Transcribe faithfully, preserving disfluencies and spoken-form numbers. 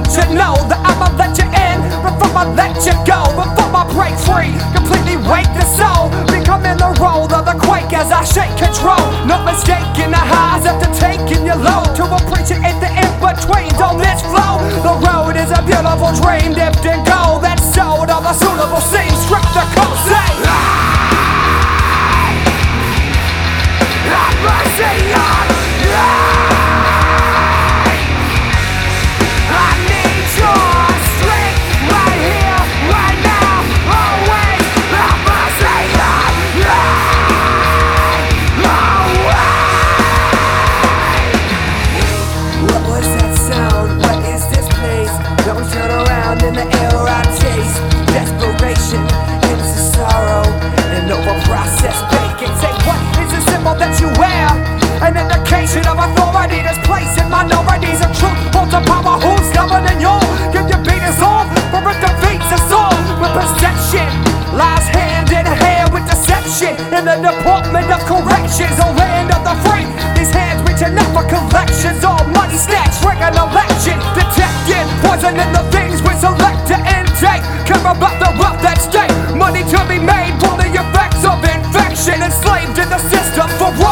you know that I'ma let you in before I let you go, before I break free, completely wake the soul, becoming the role of the quake as I shake control. No mistaking the highs after taking your low, to appreciate the in-between. Don't miss flow. The road is a beautiful dream dipped in gold, that's sold of a suitable scene. Strip the coast, say have mercy on me. I need your strength right here, right now, always. Have mercy on me. What was that sound? What is this place? Don't turn around, in the air I taste desperation into sorrow and over processed bacon. Say, what is the symbol that you wear? An indication of authority that's placed in minorities of truth. Hold the power, who's governing you? Give your beat us off, for it defeats us all. With perception lies hand in hand with deception in the Department of Corrections, on land of the free. These hands reaching out for collections, all money snatched, ring an election, detecting poison in the things we select to intake. Care about the wealth at stake, money to be made from the effects of infection, enslaved in the system for what?